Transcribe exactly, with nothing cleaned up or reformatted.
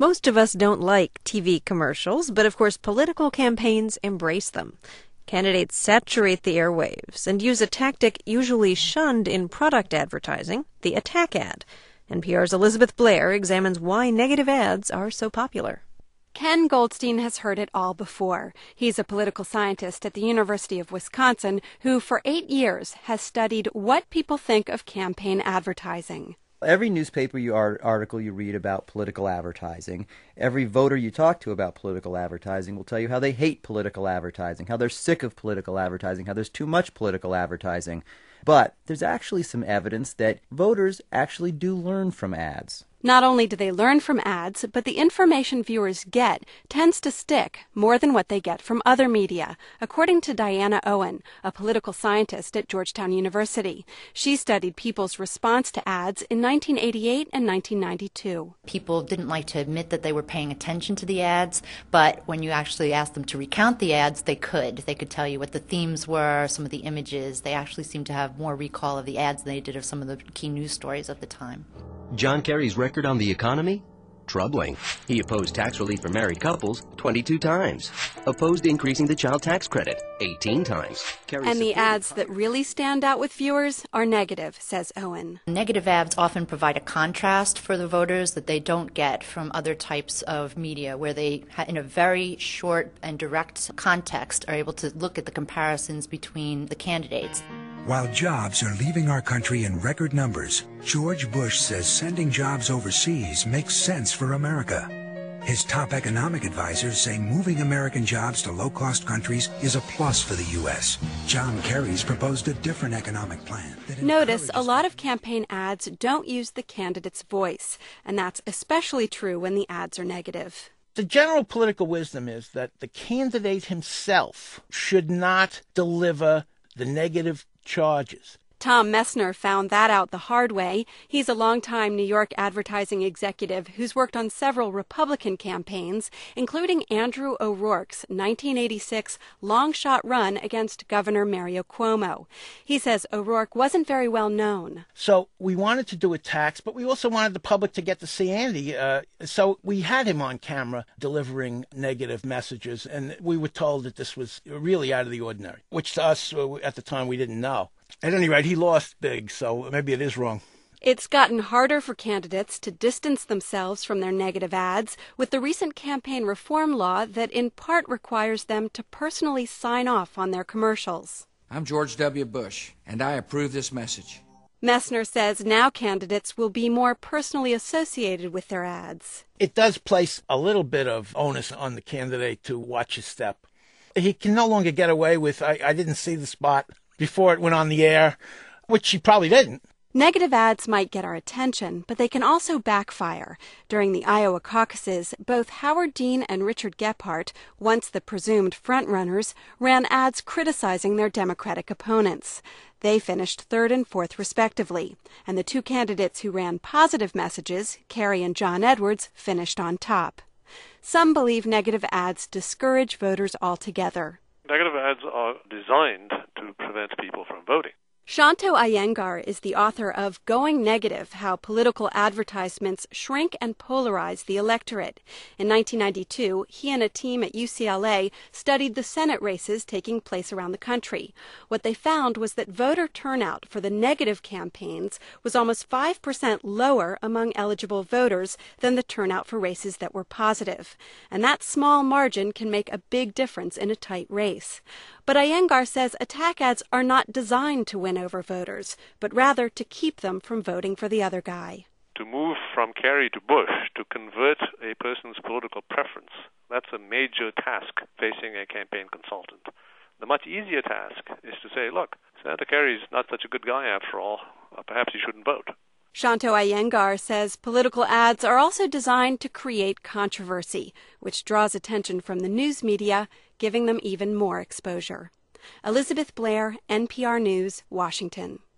Most of us don't like T V commercials, but of course political campaigns embrace them. Candidates saturate the airwaves and use a tactic usually shunned in product advertising, the attack ad. N P R's Elizabeth Blair examines why negative ads are so popular. Ken Goldstein has heard it all before. He's a political scientist at the University of Wisconsin who, for eight years, has studied what people think of campaign advertising. Every newspaper you art- article you read about political advertising, every voter you talk to about political advertising will tell you how they hate political advertising, how they're sick of political advertising, how there's too much political advertising. But there's actually some evidence that voters actually do learn from ads. Not only do they learn from ads, but the information viewers get tends to stick more than what they get from other media, according to Diana Owen, a political scientist at Georgetown University. She studied people's response to ads in nineteen eighty-eight and nineteen ninety-two. People didn't like to admit that they were paying attention to the ads, but when you actually asked them to recount the ads, they could. They could tell you what the themes were, some of the images. They actually seemed to have more recall of the ads than they did of some of the key news stories of the time. John Kerry's record on the economy? Troubling. He opposed tax relief for married couples twenty-two times. Opposed increasing the child tax credit eighteen times. Kerry and the ads that really stand out with viewers are negative, says Owen. Negative ads often provide a contrast for the voters that they don't get from other types of media, where they, in a very short and direct context, are able to look at the comparisons between the candidates. While jobs are leaving our country in record numbers, George Bush says sending jobs overseas makes sense for America. His top economic advisors say moving American jobs to low-cost countries is a plus for the U S. John Kerry's proposed a different economic plan. Notice a lot of campaign ads don't use the candidate's voice, and that's especially true when the ads are negative. The general political wisdom is that the candidate himself should not deliver the negative charges. Tom Messner found that out the hard way. He's a longtime New York advertising executive who's worked on several Republican campaigns, including Andrew O'Rourke's nineteen eighty-six long-shot run against Governor Mario Cuomo. He says O'Rourke wasn't very well known. So we wanted to do attacks, but we also wanted the public to get to see Andy. Uh, so we had him on camera delivering negative messages, and we were told that this was really out of the ordinary, which to us uh, at the time we didn't know. At any rate, he lost big, so maybe it is wrong. It's gotten harder for candidates to distance themselves from their negative ads with the recent campaign reform law that in part requires them to personally sign off on their commercials. I'm George W. Bush, and I approve this message. Messner says now candidates will be more personally associated with their ads. It does place a little bit of onus on the candidate to watch his step. He can no longer get away with, I, I didn't see the spot before it went on the air, which he probably didn't. Negative ads might get our attention, but they can also backfire. During the Iowa caucuses, both Howard Dean and Richard Gephardt, once the presumed frontrunners, ran ads criticizing their Democratic opponents. They finished third and fourth respectively, and the two candidates who ran positive messages, Kerry and John Edwards, finished on top. Some believe negative ads discourage voters altogether. Negative ads are designed to prevent people from voting. Shanto Iyengar is the author of Going Negative, How Political Advertisements Shrink and Polarize the Electorate. In nineteen ninety-two, he and a team at U C L A studied the Senate races taking place around the country. What they found was that voter turnout for the negative campaigns was almost five percent lower among eligible voters than the turnout for races that were positive. And that small margin can make a big difference in a tight race. But Iyengar says attack ads are not designed to win over voters, but rather to keep them from voting for the other guy. To move from Kerry to Bush, to convert a person's political preference, that's a major task facing a campaign consultant. The much easier task is to say, look, Senator Kerry's not such a good guy after all. Uh, perhaps he shouldn't vote. Shanto Iyengar says political ads are also designed to create controversy, which draws attention from the news media, giving them even more exposure. Elizabeth Blair, N P R News, Washington.